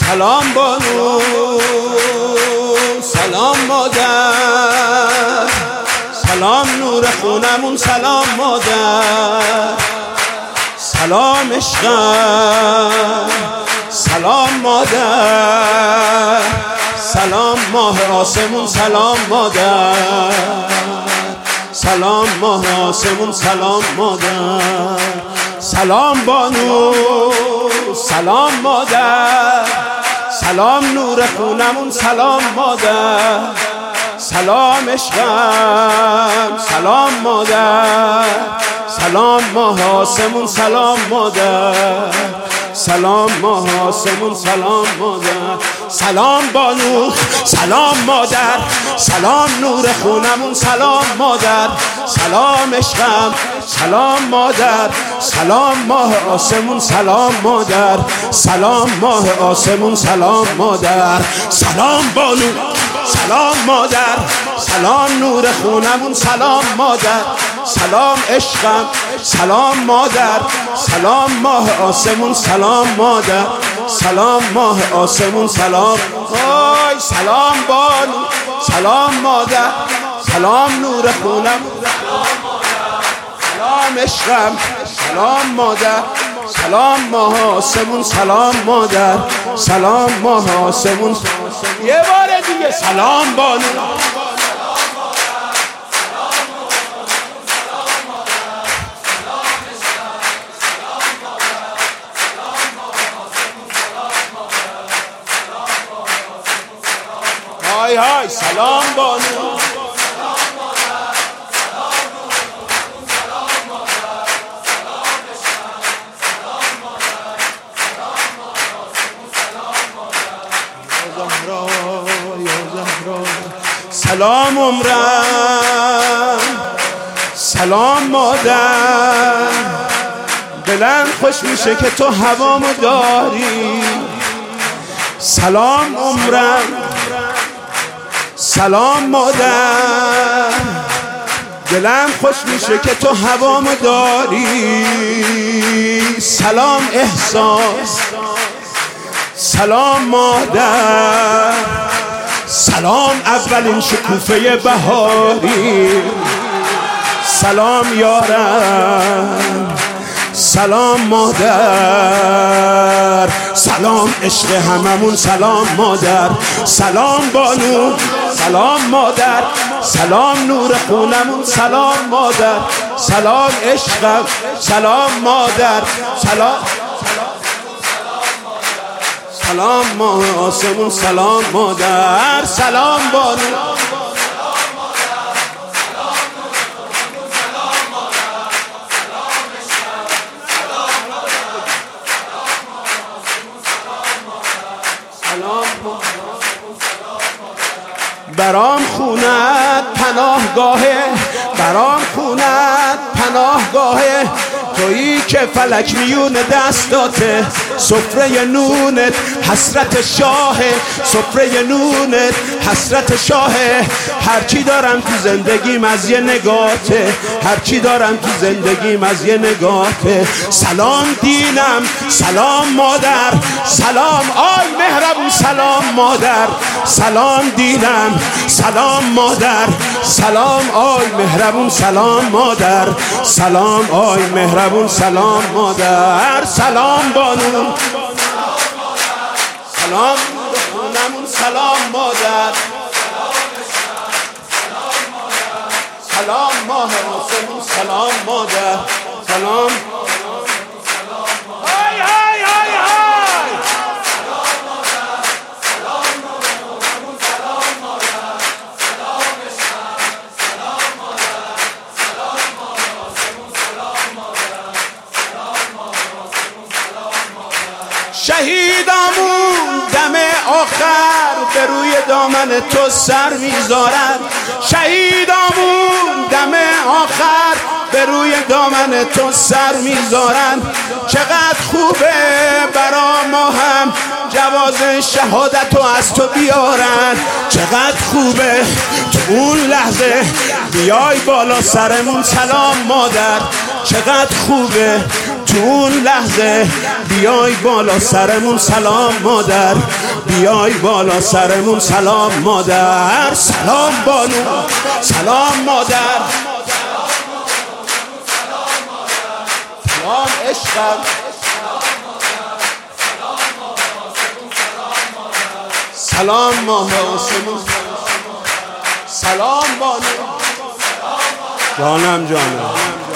سلام بانو، سلام مادر، سلام نور خونمون، سلام مادر، سلام عشقم، سلام مادر، سلام ماه آسمون، سلام مادر، سلام ماه آسمون، سلام مادر، سلام بانو، سلام مادر، سلام نور خونمون، سلام مادر، سلام عشقم، سلام مادر، سلام ماه آسمون، سلام مادر، سلام ماه آسمون، سلام مادر، سلام بانو، سلام مادر، سلام نور خونمون، سلام مادر، سلام عشقم، سلام مادر، سلام ماه آسمون، سلام مادر، سلام ماه آسمون، سلام مادر، سلام بانو، سلام مادر، سلام نور خونمون، سلام مادر، سلام عشقم، سلام مادر، سلام ماه آسمون، سلام مادر، سلام ماه آسمون، سلام، آی سلام بانو، سلام مادر، سلام نور خونمون، سلام عشقم، سلام مادر، سلام ماه آسمون، سلام مادر، سلام ماه آسمون، یه بار دیگه سلام بانو، های های سلام بانو، سلام عمرم، سلام مادر، دلم خوش میشه که تو هوامو داری، سلام عمرم، سلام مادر، دلم خوش میشه که تو هوامو داری، سلام احساس، سلام مادر، سلام اولین شکوفه بهاری، سلام یارم، سلام مادر، سلام عشق هممون، سلام مادر، سلام بانو، سلام مادر، سلام نور خونمون، سلام مادر، سلام عشقم، سلام مادر، سلام، سلام ماه آسمون، سلام مادر، سلام بانو، برام خونت پناهگاهه، برام خونت پناهگاهه، تویی که فلک میون دستاته، سفره نونت حسرت شاهه، سفره نونت حسرت شاهه، هرچی دارم تو زندگیم از یه نگاته، هرچی دارم تو زندگیم از یه نگاته، سلام دینم، سلام مادر، سلام آی مهربون، سلام مادر، سلام دینم، سلام مادر، سلام آی مهربون، سلام مادر، سلام آی مهربون، سلام مادر، سلام بانو، سلام خونمون، سلام مادر، سلام ماه آسمون، سلام مادر، سلام، های های های های شهیدامون دم آخر به روی دامن تو سر میذارن، شهیدامون دم آخر به روی دامن تو سر میذارن، چقدر خوبه برا ما هم جواز شهادت رو از تو بیارن، چقدر خوبه تو اون لحظه بیای بالا سرمون، سلام مادر، چقدر خوبه تو اون لحظه بیای بالا سرمون سلام مادر، بیای بالا سرمون سلام مادر. سلام بانو، سلام مادر، سلام عشقم، سلام ماه آسمون، سلام بانو، جانم جانم.